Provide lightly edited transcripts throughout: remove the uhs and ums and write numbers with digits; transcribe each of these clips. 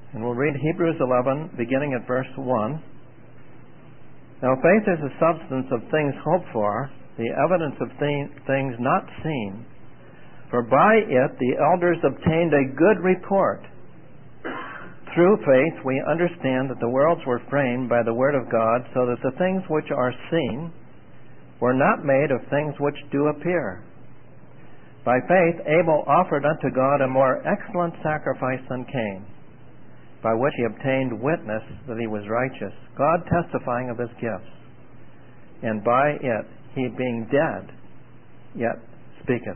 And we'll read Hebrews 11, beginning at verse 1. Now faith is the substance of things hoped for, the evidence of things not seen. For by it the elders obtained a good report. Through faith we understand that the worlds were framed by the word of God, so that the things which are seen were not made of things which do appear. By faith Abel offered unto God a more excellent sacrifice than Cain, by which he obtained witness that he was righteous, God testifying of his gifts. And by it he, being dead, yet speaketh.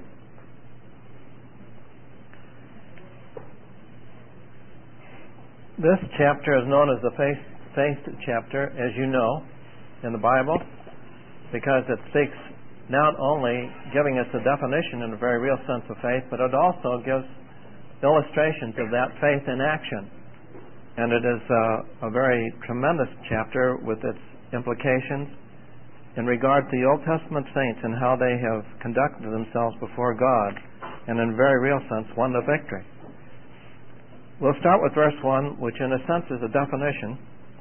This chapter is known as the faith chapter, as you know, in the Bible, because it speaks not only giving us a definition in a very real sense of faith, but it also gives illustrations of that faith in action. And it is a very tremendous chapter with its implications in regard to the Old Testament saints and how they have conducted themselves before God and in a very real sense won the victory. We'll start with verse 1, which in a sense is a definition,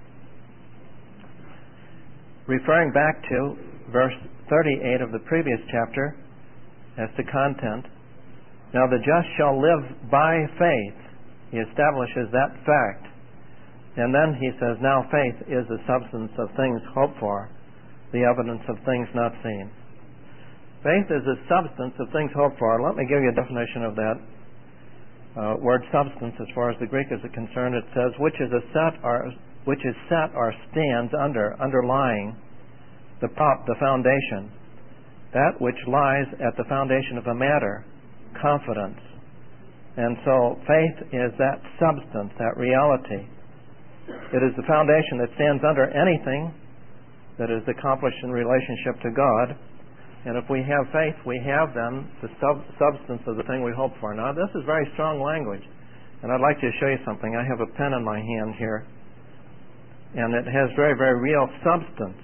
referring back to verse 38 of the previous chapter as to content. Now the just shall live by faith. He establishes that fact. And then he says, now faith is the substance of things hoped for, the evidence of things not seen. Faith is the substance of things hoped for. Let me give you a definition of that word substance as far as the Greek is concerned. It says, which is set or stands underlying the foundation, that which lies at the foundation of a matter, confidence. And so faith is that substance, that reality. It is the foundation that stands under anything that is accomplished in relationship to God. And if we have faith, we have then the substance of the thing we hope for. Now, this is very strong language, and I'd like to show you something. I have a pen in my hand here, and it has very, very real substance.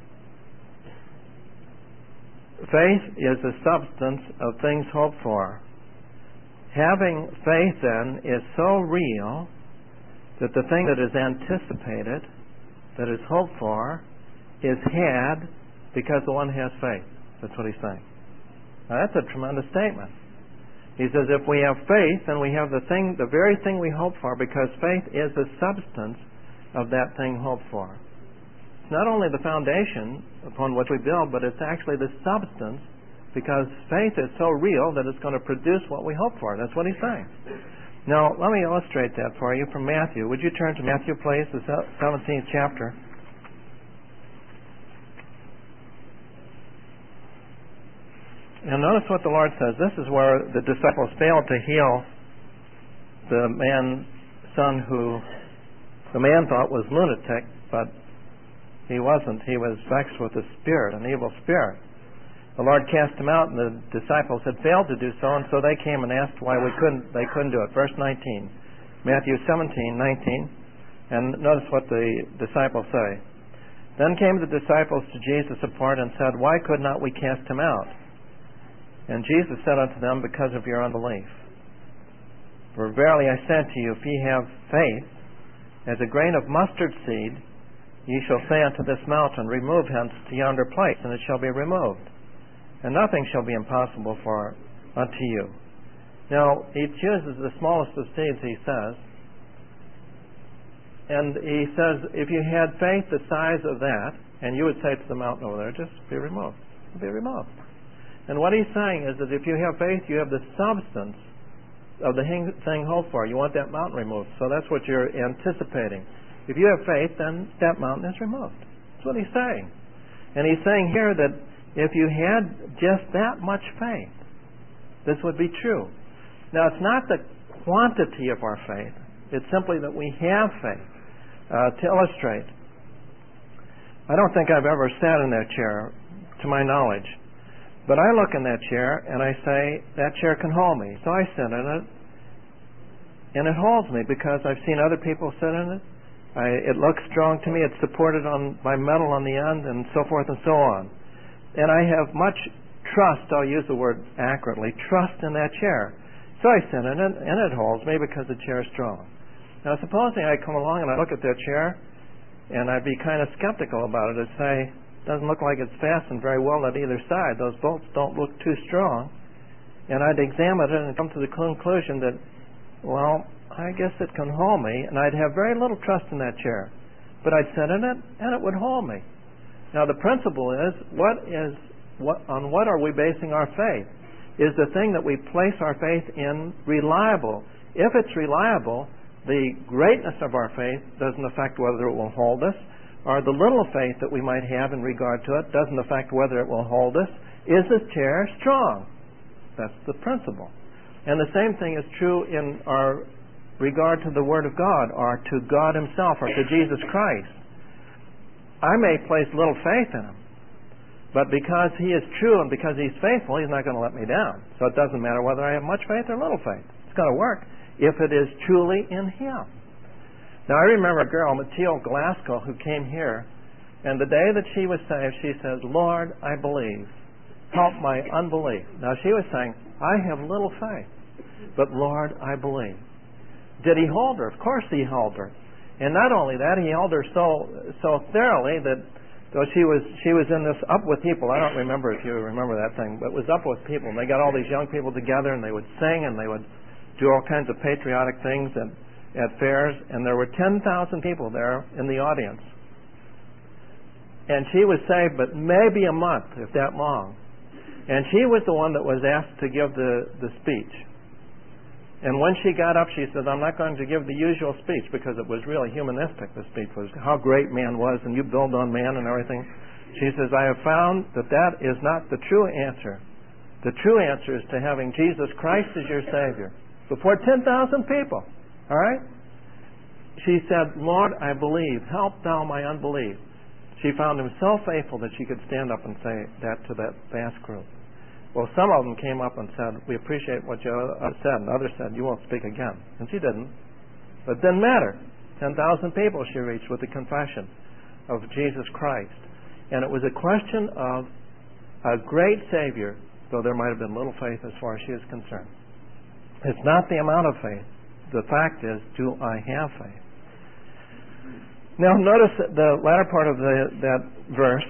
Faith is the substance of things hoped for. Having faith, then, is so real that the thing that is anticipated, that is hoped for, is had because the one has faith. That's what he's saying. Now that's a tremendous statement. He says if we have faith, then we have the very thing we hope for, because faith is the substance of that thing hoped for. It's not only the foundation upon which we build, but it's actually the substance, because faith is so real that it's going to produce what we hope for. That's what he's saying. Now, let me illustrate that for you from Matthew. Would you turn to Matthew, please, the 17th chapter? And notice what the Lord says. This is where the disciples failed to heal the man's son who the man thought was lunatic, but he wasn't. He was vexed with a spirit, an evil spirit. The Lord cast him out, and the disciples had failed to do so, and so they came and asked why they couldn't do it. Verse 19, Matthew 17:19, and notice what the disciples say. Then came the disciples to Jesus apart and said, why could not we cast him out? And Jesus said unto them, because of your unbelief. For verily I say unto you, if ye have faith as a grain of mustard seed, ye shall say unto this mountain, remove hence to yonder place, and it shall be removed. And nothing shall be impossible unto you. Now, he chooses the smallest of seeds, he says. And he says, if you had faith the size of that, and you would say to the mountain over there, just be removed. It'll be removed. And what he's saying is that if you have faith, you have the substance of the thing hoped for. You want that mountain removed. So that's what you're anticipating. If you have faith, then that mountain is removed. That's what he's saying. And he's saying here that if you had just that much faith, this would be true. Now, it's not the quantity of our faith. It's simply that we have faith. To illustrate, I don't think I've ever sat in that chair, to my knowledge. But I look in that chair and I say, that chair can hold me. So I sit in it, and it holds me because I've seen other people sit in it. It looks strong to me. It's supported by metal on the end, and so forth and so on. And I have much trust, I'll use the word accurately, trust in that chair. So I sit in it, and it holds me because the chair is strong. Now, supposing I come along and I look at that chair, and I'd be kind of skeptical about it. I'd say, doesn't look like it's fastened very well at either side. Those bolts don't look too strong. And I'd examine it and come to the conclusion that, well, I guess it can hold me, and I'd have very little trust in that chair. But I'd sit in it, and it would hold me. Now, the principle is, on what are we basing our faith? Is the thing that we place our faith in reliable? If it's reliable, the greatness of our faith doesn't affect whether it will hold us, or the little faith that we might have in regard to it doesn't affect whether it will hold us. Is this chair strong? That's the principle. And the same thing is true in our regard to the Word of God, or to God Himself, or to Jesus Christ. I may place little faith in Him, but because He is true and because He's faithful, He's not going to let me down. So it doesn't matter whether I have much faith or little faith. It's going to work if it is truly in Him. Now, I remember a girl, Mathilde Glasgow, who came here, and the day that she was saved, she says, "Lord, I believe. Help my unbelief." Now, she was saying, I have little faith, but Lord, I believe. Did He hold her? Of course He held her. And not only that, He held her so thoroughly that though she was in this up with people. I don't remember if you remember that thing, but it was up with people. And they got all these young people together, and they would sing, and they would do all kinds of patriotic things at fairs. And there were 10,000 people there in the audience. And she was saved, but maybe a month, if that long. And she was the one that was asked to give the speech. And when she got up, she said, "I'm not going to give the usual speech," because it was really humanistic. The speech was how great man was, and you build on man and everything. She says, "I have found that is not the true answer. The true answer is to having Jesus Christ as your Savior before 10,000 people." All right? She said, "Lord, I believe. Help thou my unbelief." She found Him so faithful that she could stand up and say that to that vast group. Well, some of them came up and said, "We appreciate what you said." And others said, "You won't speak again." And she didn't. But it didn't matter. 10,000 people she reached with the confession of Jesus Christ. And it was a question of a great Savior, though there might have been little faith as far as she is concerned. It's not the amount of faith. The fact is, do I have faith? Now, notice the latter part of that verse.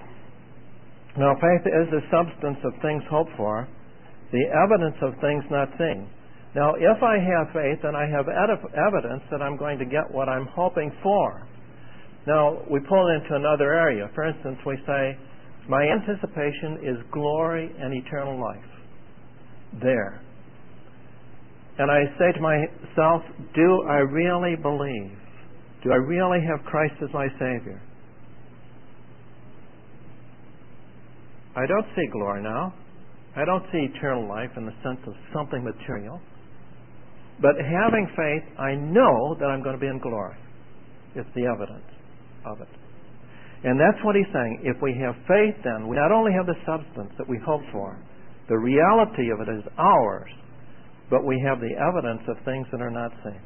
Now, faith is the substance of things hoped for, the evidence of things not seen. Now, if I have faith, then I have evidence that I'm going to get what I'm hoping for. Now, we pull into another area. For instance, we say, my anticipation is glory and eternal life. There. And I say to myself, do I really believe? Do I really have Christ as my Savior? I don't see glory now. I don't see eternal life in the sense of something material. But having faith, I know that I'm going to be in glory. It's the evidence of it. And that's what he's saying. If we have faith, then we not only have the substance that we hope for, the reality of it is ours, but we have the evidence of things that are not seen.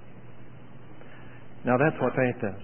Now that's what faith is.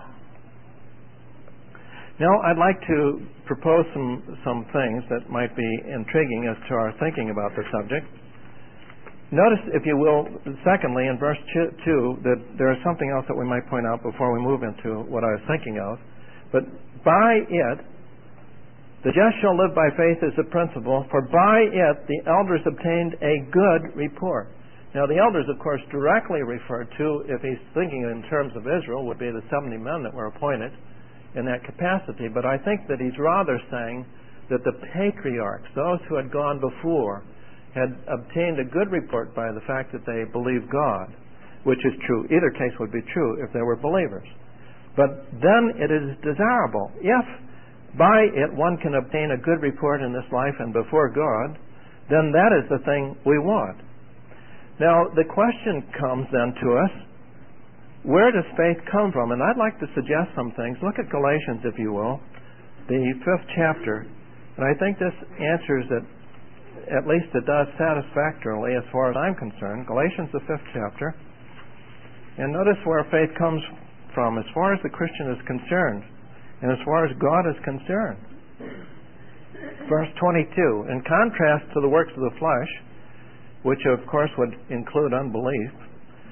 Now I'd like to propose some things that might be intriguing as to our thinking about the subject. Notice, if you will, secondly, in verse 2, that there is something else that we might point out before we move into what I was thinking of. But by it, the just shall live by faith is the principle, for by it the elders obtained a good report. Now the elders, of course, directly referred to, if he's thinking in terms of Israel, would be the 70 men that were appointed in that capacity. But I think that he's rather saying that the patriarchs, those who had gone before, had obtained a good report by the fact that they believed God, which is true. Either case would be true if they were believers. But then it is desirable, if by it one can obtain a good report in this life and before God, then that is the thing we want. Now, the question comes then to us, where does faith come from? And I'd like to suggest some things. Look at Galatians, if you will, the 5th chapter. And I think this answers it, at least it does satisfactorily as far as I'm concerned. Galatians, the 5th chapter. And notice where faith comes from as far as the Christian is concerned and as far as God is concerned. Verse 22, in contrast to the works of the flesh, which of course would include unbelief,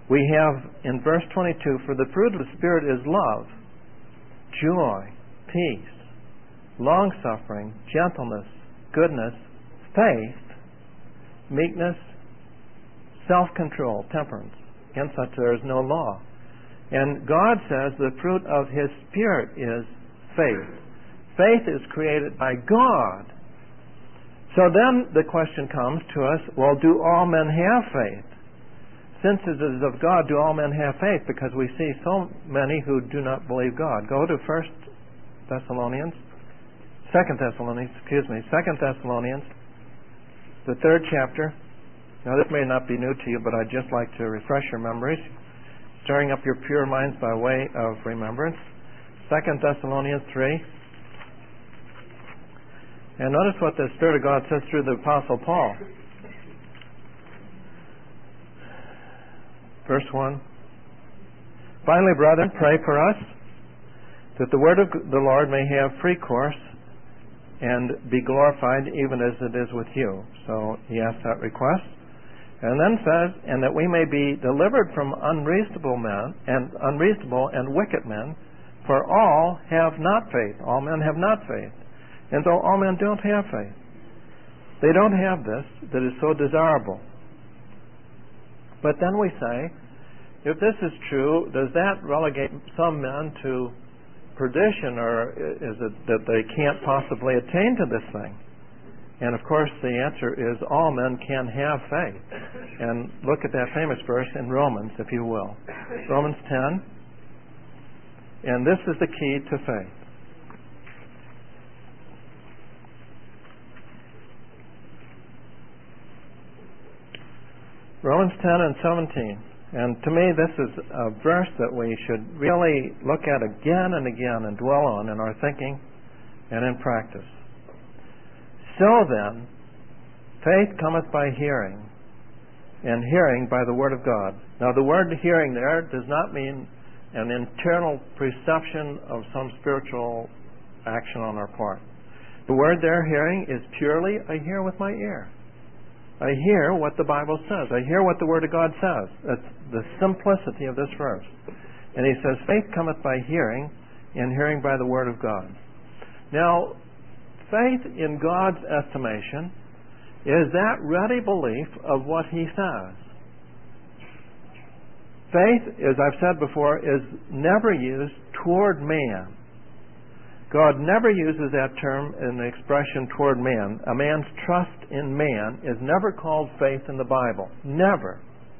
We have in verse 22, for the fruit of the Spirit is love, joy, peace, long-suffering, gentleness, goodness, faith, meekness, self-control, temperance. Against such there is no law. And God says the fruit of His Spirit is faith. Faith is created by God. So then the question comes to us, well, do all men have faith? Since it is of God, do all men have faith? Because we see so many who do not believe God. Go to 2 Thessalonians, the 3rd chapter. Now this may not be new to you, but I'd just like to refresh your memories, stirring up your pure minds by way of remembrance. 2 Thessalonians 3. And notice what the Spirit of God says through the Apostle Paul. Verse 1. Finally, brethren, pray for us, that the word of the Lord may have free course and be glorified even as it is with you. So he asks that request. And then says, and that we may be delivered from unreasonable and wicked men, for all have not faith. All men have not faith. And so all men don't have faith. They don't have this that is so desirable. But then we say, if this is true, does that relegate some men to perdition, or is it that they can't possibly attain to this thing? And of course the answer is all men can have faith. And look at that famous verse in Romans, if you will. Romans 10. And this is the key to faith. Romans 10 and 17. And to me this is a verse that we should really look at again and again and dwell on in our thinking and in practice. So then, faith cometh by hearing, and hearing by the Word of God. Now the word hearing there does not mean an internal perception of some spiritual action on our part. The word there, hearing, is purely, I hear with my ear. I hear what the Bible says. I hear what the Word of God says. That's the simplicity of this verse. And he says, faith cometh by hearing, and hearing by the Word of God. Now, faith in God's estimation is that ready belief of what He says. Faith, as I've said before, is never used toward man. God never uses that term in the expression toward man. A man's trust in man is never called faith in the Bible. Never.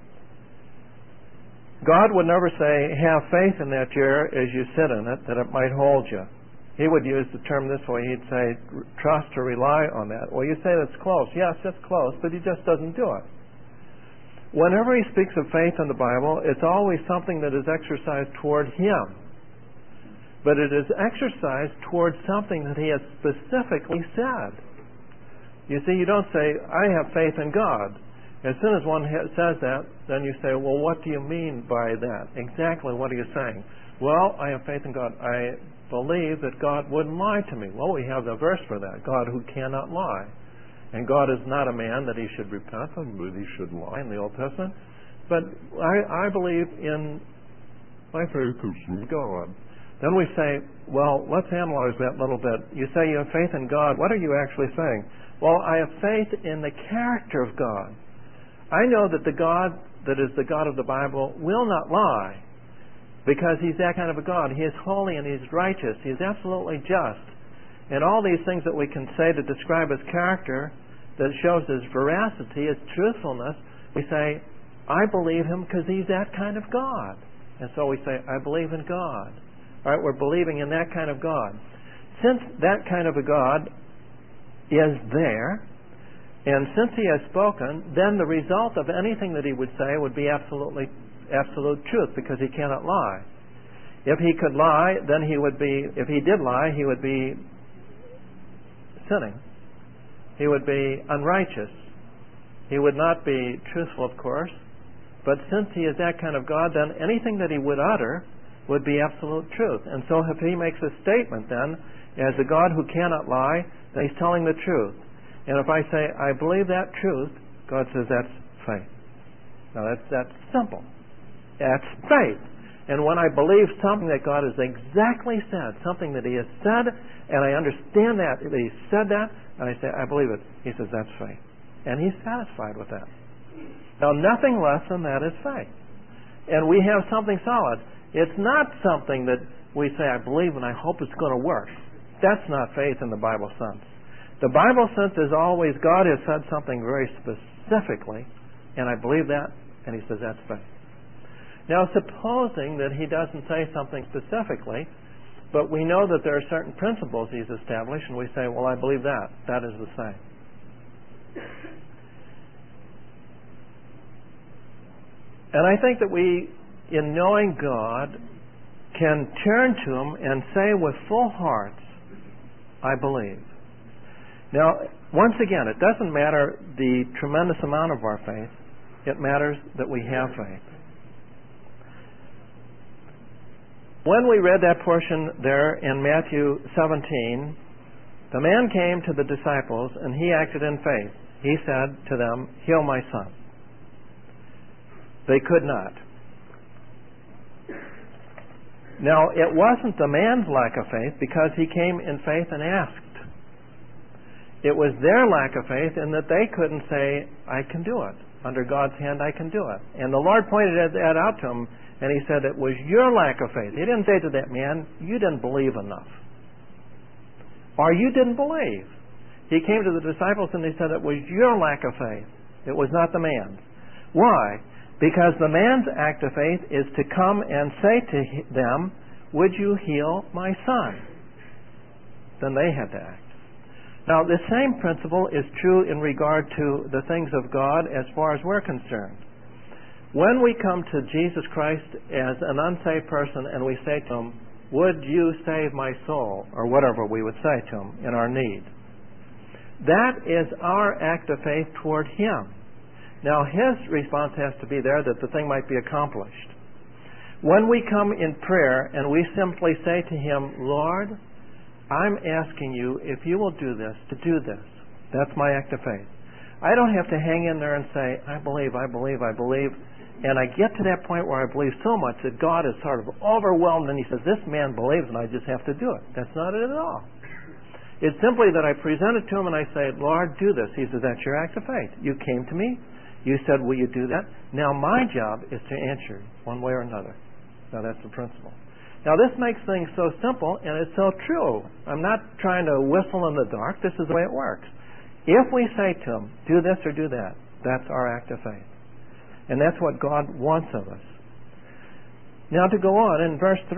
God would never say, have faith in that chair as you sit in it, that it might hold you. He would use the term this way. He'd say, trust or rely on that. Well, you say that's close. Yes, it's close, but He just doesn't do it. Whenever He speaks of faith in the Bible, it's always something that is exercised toward Him. But it is exercised towards something that He has specifically said. You see, you don't say, I have faith in God. As soon as one says that, then you say, well, what do you mean by that? Exactly what are you saying? Well, I have faith in God. I believe that God wouldn't lie to me. Well, we have the verse for that. God who cannot lie. And God is not a man that He should repent, but He should lie in the Old Testament. But I believe in my faith in God. Then we say, well, let's analyze that a little bit. You say you have faith in God. What are you actually saying? Well, I have faith in the character of God. I know that the God that is the God of the Bible will not lie, because He's that kind of a God. He is holy and He's righteous. He is absolutely just. And all these things that we can say to describe His character that shows His veracity, His truthfulness, we say, I believe Him because He's that kind of God. And so we say, I believe in God. All right, we're believing in that kind of God. Since that kind of a God is there, and since He has spoken, then the result of anything that He would say would be absolute truth, because He cannot lie. If He could lie, then if He did lie, He would be sinning. He would be unrighteous. He would not be truthful, of course. But since He is that kind of God, then anything that He would utter would be absolute truth. And so if He makes a statement then, as a God who cannot lie, then He's telling the truth. And if I say, I believe that truth, God says that's faith. Now that's simple. That's faith. And when I believe something that God has exactly said, something that He has said, and I understand that He said that, and I say, I believe it, He says, that's faith. And He's satisfied with that. Now, nothing less than that is faith. And we have something solid. It's not something that we say, I believe and I hope it's going to work. That's not faith in the Bible sense. The Bible sense is always God has said something very specifically, and I believe that, and He says that's faith. Now, supposing that He doesn't say something specifically, but we know that there are certain principles He's established, and we say, well, I believe that. That is the same. And I think that we, in knowing God, can turn to Him and say with full hearts, I believe. Now, once again, it doesn't matter the tremendous amount of our faith. It matters that we have faith. When we read that portion there in Matthew 17, the man came to the disciples and he acted in faith. He said to them, heal my son. They could not. Now, it wasn't the man's lack of faith because he came in faith and asked. It was their lack of faith in that they couldn't say, I can do it. Under God's hand, I can do it. And the Lord pointed that out to him, and He said, it was your lack of faith. He didn't say to that man, you didn't believe enough. Or you didn't believe. He came to the disciples and He said, it was your lack of faith. It was not the man's. Why? Because the man's act of faith is to come and say to them, would you heal my son? Then they had to act. Now, the same principle is true in regard to the things of God as far as we're concerned. When we come to Jesus Christ as an unsaved person and we say to Him, would you save my soul? Or whatever we would say to Him in our need. That is our act of faith toward Him. Now, His response has to be there that the thing might be accomplished. When we come in prayer and we simply say to Him, Lord, I'm asking you if you will do this, to do this. That's my act of faith. I don't have to hang in there and say, I believe, I believe, I believe. And I get to that point where I believe so much that God is sort of overwhelmed and He says, this man believes and I just have to do it. That's not it at all. It's simply that I present it to Him and I say, Lord, do this. He says, that's your act of faith. You came to me. You said, will you do that? Now my job is to answer one way or another. Now that's the principle. Now this makes things so simple and it's so true. I'm not trying to whistle in the dark. This is the way it works. If we say to Him, do this or do that, that's our act of faith. And that's what God wants of us. Now to go on, in verse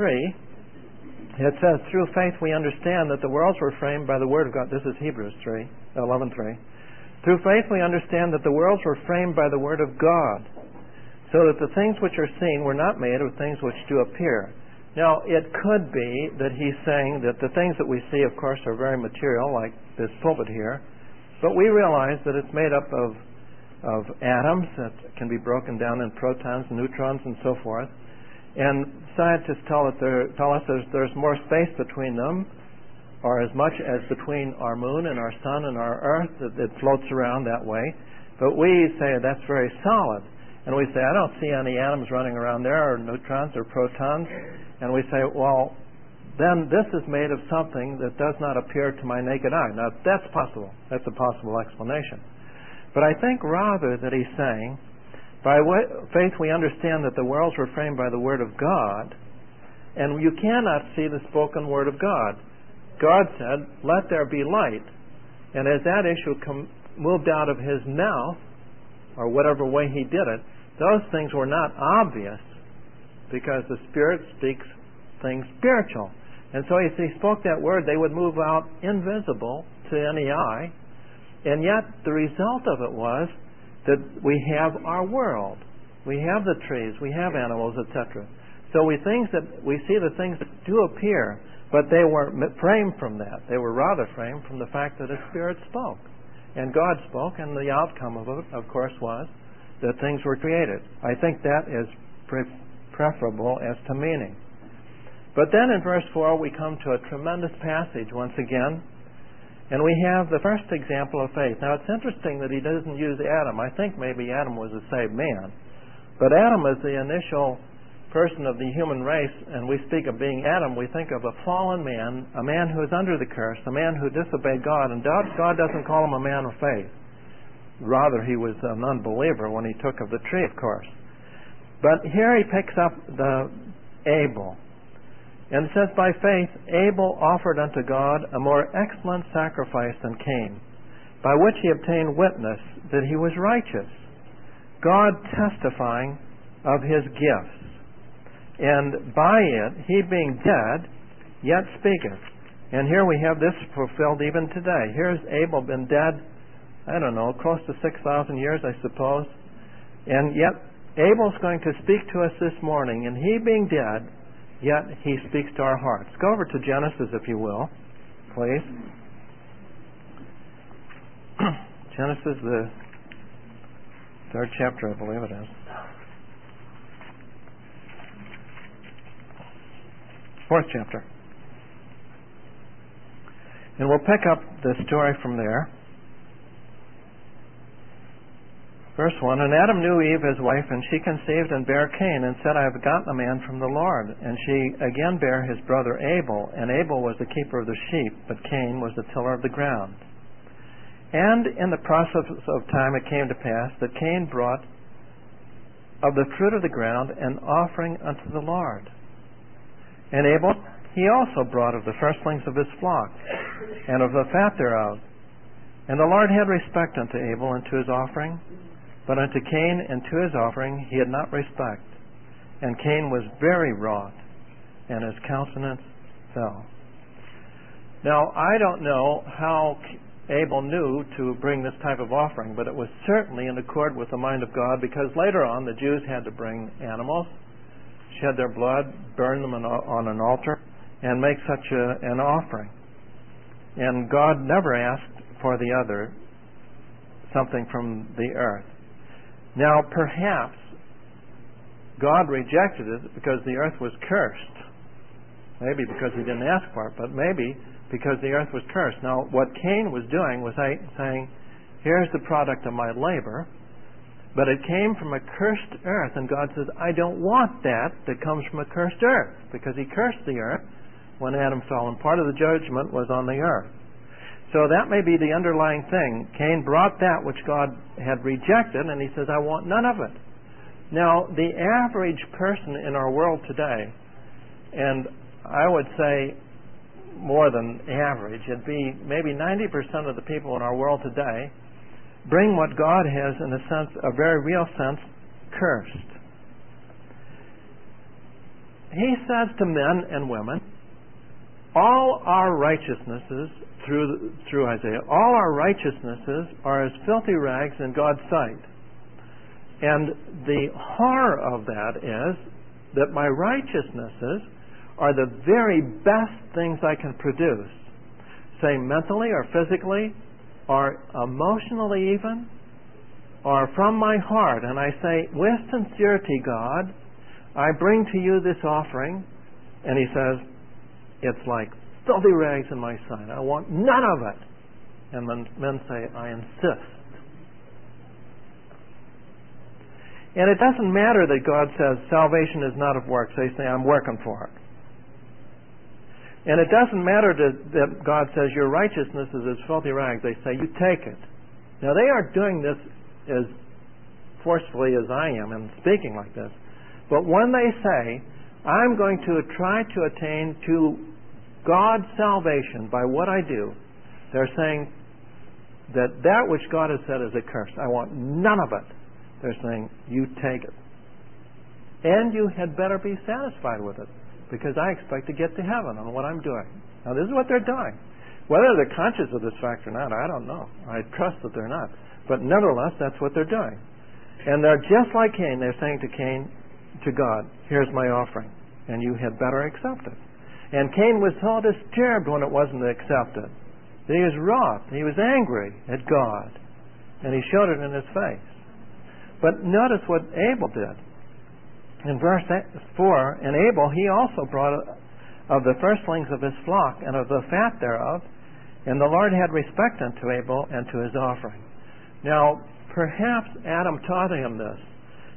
3, it says, through faith we understand that the worlds were framed by the Word of God. This is Hebrews 11:3. Through faith we understand that the worlds were framed by the Word of God, so that the things which are seen were not made of things which do appear. Now, it could be that he's saying that the things that we see, of course, are very material, like this pulpit here, but we realize that it's made up of atoms that can be broken down in protons, neutrons, and so forth. And scientists tell us there's more space between them, or as much as between our moon and our sun and our earth, that floats around that way. But we say that's very solid. And we say, I don't see any atoms running around there, or neutrons or protons. And we say, well, then this is made of something that does not appear to my naked eye. Now, that's possible. That's a possible explanation. But I think rather that he's saying, by faith we understand that the worlds were framed by the Word of God, and you cannot see the spoken Word of God. God said, let there be light. And as that issue moved out of His mouth, or whatever way He did it, those things were not obvious because the Spirit speaks things spiritual. And so if He spoke that word, they would move out invisible to any eye. And yet the result of it was that we have our world. We have the trees, we have animals, etc. So we see the things that do appear, but they weren't framed from that. They were rather framed from the fact that the Spirit spoke. And God spoke, and the outcome of it, of course, was that things were created. I think that is preferable as to meaning. But then in verse 4 we come to a tremendous passage once again, and we have the first example of faith. Now it's interesting that he doesn't use Adam. I think maybe Adam was a saved man, But Adam is the initial person of the human race, and we speak of being Adam, we think of a fallen man, a man who is under the curse, a man who disobeyed God, and God doesn't call him a man of faith. Rather, he was an unbeliever when he took of the tree, of course. But here he picks up the Abel. And it says, by faith, Abel offered unto God a more excellent sacrifice than Cain, by which he obtained witness that he was righteous, God testifying of his gifts. And by it, he being dead, yet speaketh. And here we have this fulfilled even today. Here's Abel been dead, I don't know, close to 6,000 years, I suppose. And yet, Abel's going to speak to us this morning, and he being dead, yet he speaks to our hearts. Go over to Genesis, if you will, please. Genesis, the 3rd chapter, I believe it is. 4th chapter. And we'll pick up the story from there. Verse 1, and Adam knew Eve his wife, and she conceived and bare Cain, and said, I have gotten a man from the Lord. And she again bare his brother Abel, and Abel was the keeper of the sheep, but Cain was the tiller of the ground. And in the process of time it came to pass that Cain brought of the fruit of the ground an offering unto the Lord. And Abel, he also brought of the firstlings of his flock, and of the fat thereof. And the Lord had respect unto Abel and to his offering, but unto Cain and to his offering he had not respect. And Cain was very wroth, and his countenance fell. Now, I don't know how Abel knew to bring this type of offering, but it was certainly in accord with the mind of God, because later on the Jews had to bring animals, shed their blood, burn them on an altar, and make such an offering. And God never asked for the other, something from the earth. Now, perhaps God rejected it because the earth was cursed. Maybe because he didn't ask for it, but maybe because the earth was cursed. Now, what Cain was doing was saying, here's the product of my labor, but it came from a cursed earth, and God says, I don't want that comes from a cursed earth, because he cursed the earth when Adam fell, and part of the judgment was on the earth. So that may be the underlying thing. Cain brought that which God had rejected, and he says, I want none of it. Now, the average person in our world today, and I would say more than average, it'd be maybe 90% of the people in our world today bring what God has, in a sense, a very real sense, cursed. He says to men and women, all our righteousnesses, through Isaiah, all our righteousnesses are as filthy rags in God's sight. And the horror of that is that my righteousnesses are the very best things I can produce, say mentally or physically, or emotionally even, or from my heart. And I say, with sincerity, God, I bring to you this offering. And he says, it's like filthy rags in my sight. I want none of it. And men say, I insist. And it doesn't matter that God says salvation is not of works. They say, I'm working for it. And it doesn't matter that God says your righteousness is as filthy rags. They say, you take it. Now, they aren't doing this as forcefully as I am in speaking like this. But when they say, I'm going to try to attain to God's salvation by what I do, they're saying that which God has said is a curse. I want none of it. They're saying, you take it. And you had better be satisfied with it, because I expect to get to heaven on what I'm doing. Now, this is what they're doing. Whether they're conscious of this fact or not, I don't know. I trust that they're not. But nevertheless, that's what they're doing. And they're just like Cain. They're saying to Cain, to God, here's my offering, and you had better accept it. And Cain was so disturbed when it wasn't accepted. He was wroth. He was angry at God. And he showed it in his face. But notice what Abel did. In verse 4, and Abel, he also brought of the firstlings of his flock and of the fat thereof, and the Lord had respect unto Abel and to his offering. Now, perhaps Adam taught him this,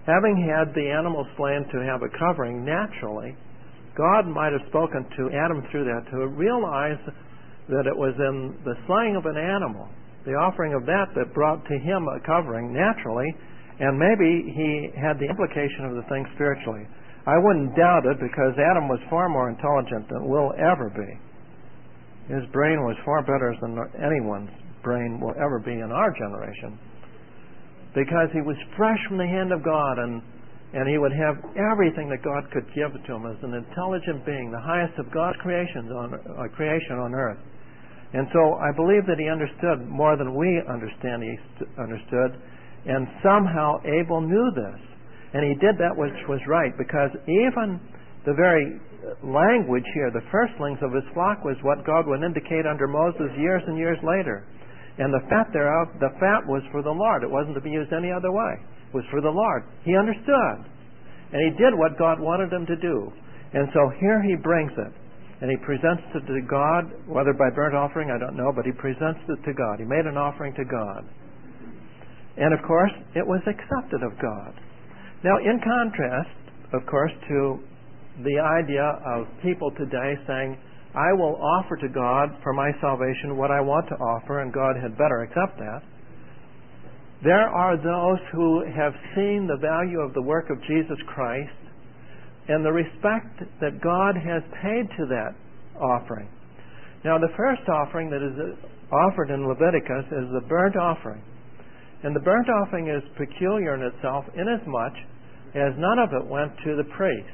Having had the animal slain to have a covering naturally, God might have spoken to Adam through that to realize that it was in the slaying of an animal, the offering of that brought to him a covering naturally, and maybe he had the implication of the thing spiritually. I wouldn't doubt it, because Adam was far more intelligent than we'll ever be. His brain was far better than anyone's brain will ever be in our generation, because he was fresh from the hand of God, and he would have everything that God could give to him as an intelligent being, the highest of God's creation on earth. And so I believe that he understood more than we understand he understood, and somehow Abel knew this. And he did that which was right, because even the very language here, the firstlings of his flock, was what God would indicate under Moses years and years later. And the fat thereof, the fat was for the Lord. It wasn't to be used any other way. It was for the Lord. He understood. And he did what God wanted him to do. And so here he brings it. And he presents it to God, whether by burnt offering, I don't know, but he presents it to God. He made an offering to God. And of course, it was accepted of God. Now, in contrast, of course, to the idea of people today saying, I will offer to God for my salvation what I want to offer, and God had better accept that. There are those who have seen the value of the work of Jesus Christ and the respect that God has paid to that offering. Now, the first offering that is offered in Leviticus is the burnt offering. And the burnt offering is peculiar in itself inasmuch as none of it went to the priest.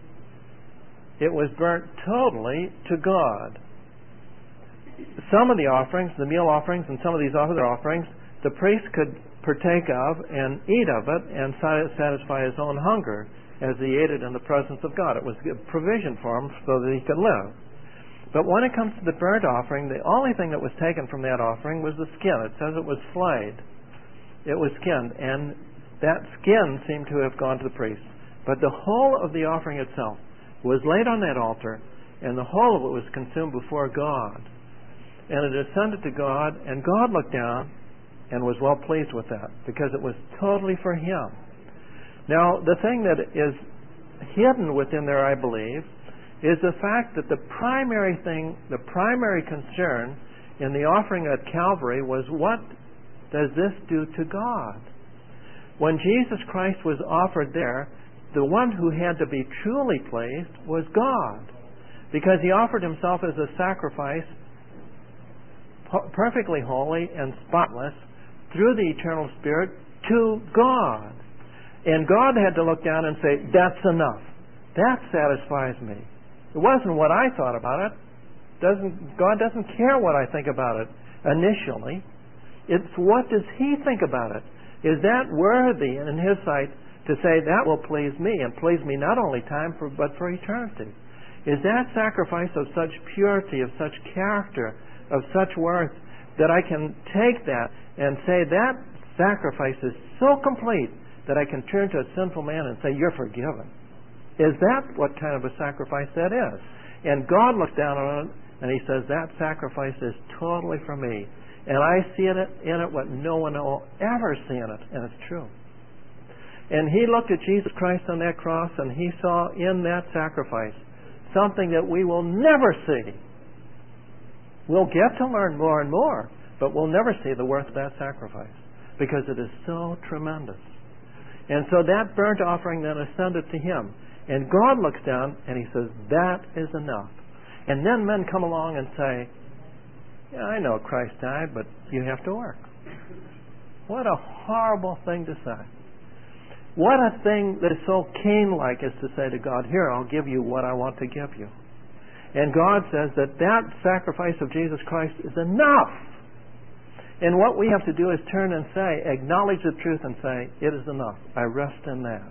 It was burnt totally to God. Some of the offerings, the meal offerings, and some of these other offerings, the priest could partake of and eat of it and satisfy his own hunger as he ate it in the presence of God. It was a provision for him so that he could live. But when it comes to the burnt offering, the only thing that was taken from that offering was the skin. It says it was flayed. It was skinned, and that skin seemed to have gone to the priest. But the whole of the offering itself was laid on that altar, and the whole of it was consumed before God. And it ascended to God, and God looked down and was well pleased with that, because it was totally for Him. Now, the thing that is hidden within there, I believe, is the fact that the primary thing, the primary concern in the offering at Calvary was, what does this do to God? When Jesus Christ was offered there, the one who had to be truly pleased was God, because He offered Himself as a sacrifice, perfectly holy and spotless, through the eternal Spirit to God. And God had to look down and say, that's enough. That satisfies me. It wasn't what I thought about it. God doesn't care what I think about it initially. It's what does He think about it? Is that worthy in His sight to say that will please me, and please me not only but for eternity? Is that sacrifice of such purity, of such character, of such worth, that I can take that and say that sacrifice is so complete that I can turn to a sinful man and say, you're forgiven? Is that what kind of a sacrifice that is? And God looks down on it and He says, that sacrifice is totally for me. And I see in it what no one will ever see in it, and it's true. And He looked at Jesus Christ on that cross, and He saw in that sacrifice something that we will never see. We'll get to learn more and more, but we'll never see the worth of that sacrifice, because it is so tremendous. And so that burnt offering then ascended to Him. And God looks down and He says, that is enough. And then men come along and say, yeah, I know Christ died, but you have to work. What a horrible thing to say. What a thing that is so Cain-like is to say to God, here, I'll give you what I want to give you. And God says that sacrifice of Jesus Christ is enough. And what we have to do is turn and say, acknowledge the truth and say, it is enough. I rest in that.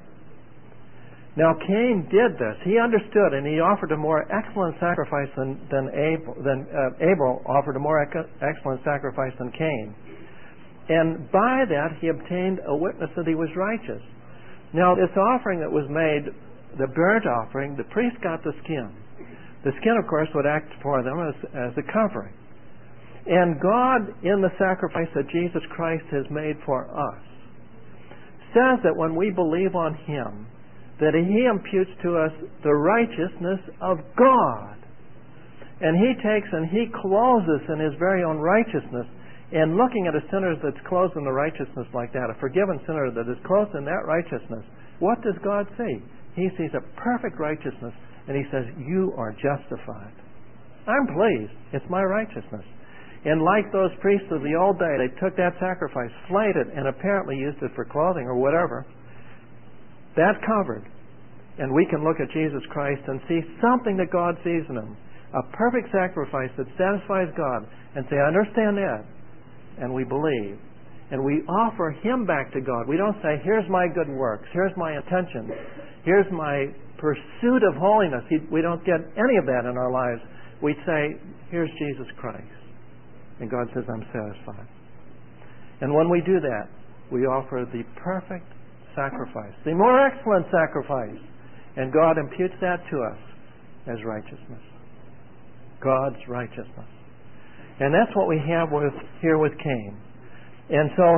Now, Cain did this. He understood, and he offered a more excellent sacrifice than Abel offered a more excellent sacrifice than Cain. And by that, he obtained a witness that he was righteous. Now, this offering that was made, the burnt offering, the priest got the skin. The skin, of course, would act for them as a covering. And God, in the sacrifice that Jesus Christ has made for us, says that when we believe on Him, that He imputes to us the righteousness of God. And He takes and He clothes us in His very own righteousness. And looking at a sinner that's clothed in the righteousness like that, a forgiven sinner that is clothed in that righteousness, what does God see? He sees a perfect righteousness, and He says, you are justified. I'm pleased. It's my righteousness. And like those priests of the old day, they took that sacrifice, flayed it, and apparently used it for clothing or whatever. That covered. And we can look at Jesus Christ and see something that God sees in Him. A perfect sacrifice that satisfies God, and say, I understand that. And we believe. And we offer Him back to God. We don't say, here's my good works, here's my intentions, here's my pursuit of holiness. We don't get any of that in our lives. We say, here's Jesus Christ. And God says, I'm satisfied. And when we do that, we offer the perfect sacrifice, the more excellent sacrifice. And God imputes that to us as righteousness. God's righteousness. And that's what we have here with Cain. And so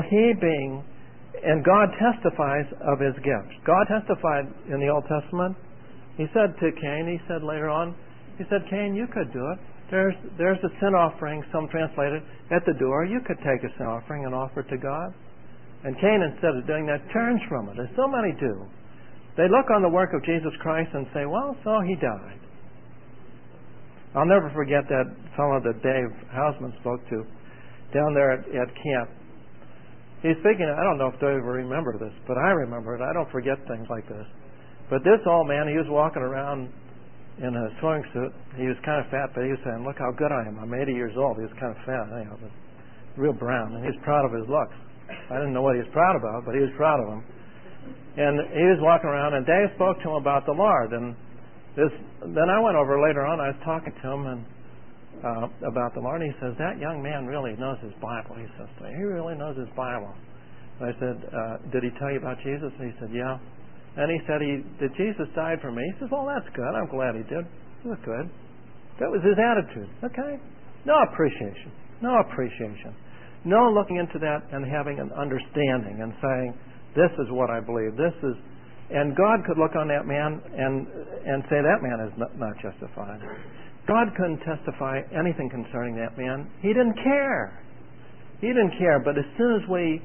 and God testifies of His gifts. God testified in the Old Testament. He said to Cain, He said later on, He said, Cain, you could do it. There's a sin offering, some translated, at the door. You could take a sin offering and offer it to God. And Cain, instead of doing that, turns from it, as so many do. They look on the work of Jesus Christ and say, well, so He died. I'll never forget that fellow that Dave Hausman spoke to down there at camp. He's speaking, I don't know if Dave will remember this, but I remember it. I don't forget things like this. But this old man, he was walking around in a swimming suit. He was kind of fat, but he was saying, look how good I am. I'm 80 years old. He was kind of fat, but real brown. And he was proud of his looks. I didn't know what he was proud about, but he was proud of them. And he was walking around, and Dave spoke to him about the Lord. And then I went over later on. I was talking to him about the Lord. And he says, that young man really knows his Bible. He says, he really knows his Bible. And I said, did he tell you about Jesus? And he said, yeah. And he said, did Jesus die for me? He says, well, that's good. I'm glad He did. It was good. That was his attitude. Okay? No appreciation. No appreciation. No looking into that and having an understanding and saying, this is what I believe. And God could look on that man and say that man is not justified. God couldn't testify anything concerning that man. He didn't care. He didn't care. But as soon as we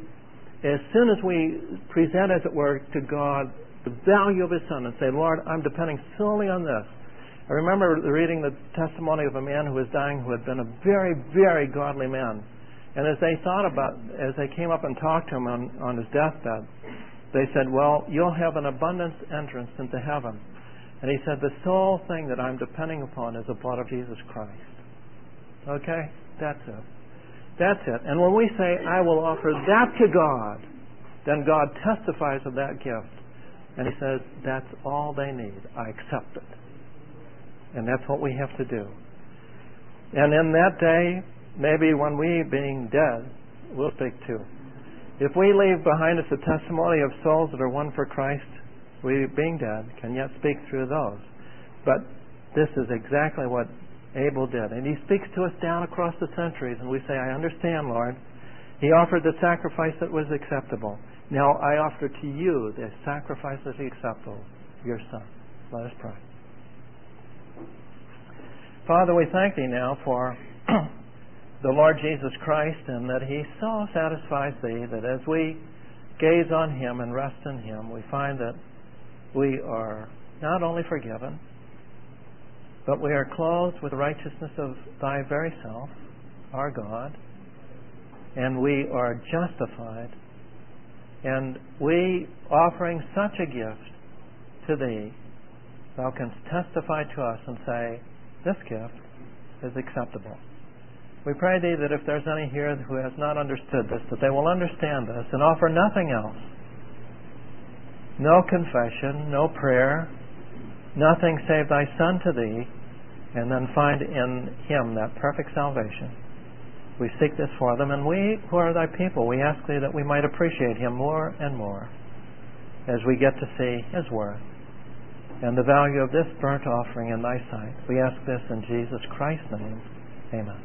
present, as it were, to God the value of His Son and say, Lord, I'm depending solely on this. I remember reading the testimony of a man who was dying who had been a very, very godly man. And as they came up and talked to him on his deathbed, they said, well, you'll have an abundant entrance into heaven. And he said, the sole thing that I'm depending upon is the blood of Jesus Christ. Okay? That's it. That's it. And when we say, I will offer that to God, then God testifies of that gift. And He says, that's all they need. I accept it. And that's what we have to do. And in that day, maybe when we, being dead, we'll speak too. If we leave behind us a testimony of souls that are won for Christ, we, being dead, can yet speak through those. But this is exactly what Abel did. And he speaks to us down across the centuries, and we say, I understand, Lord. He offered the sacrifice that was acceptable. Now I offer to you the sacrifice that is acceptable, your Son. Let us pray. Father, we thank Thee now for the Lord Jesus Christ, and that He so satisfies Thee that as we gaze on Him and rest in Him, we find that we are not only forgiven, but we are clothed with the righteousness of Thy very self, our God, and we are justified. And we, offering such a gift to Thee, Thou canst testify to us and say, this gift is acceptable. We pray Thee that if there's any here who has not understood this, that they will understand this and offer nothing else. No confession, no prayer, nothing save Thy Son to Thee, and then find in Him that perfect salvation. We seek this for them, and we who are Thy people, we ask Thee that we might appreciate Him more and more as we get to see His worth and the value of this burnt offering in Thy sight. We ask this in Jesus Christ's name. Amen.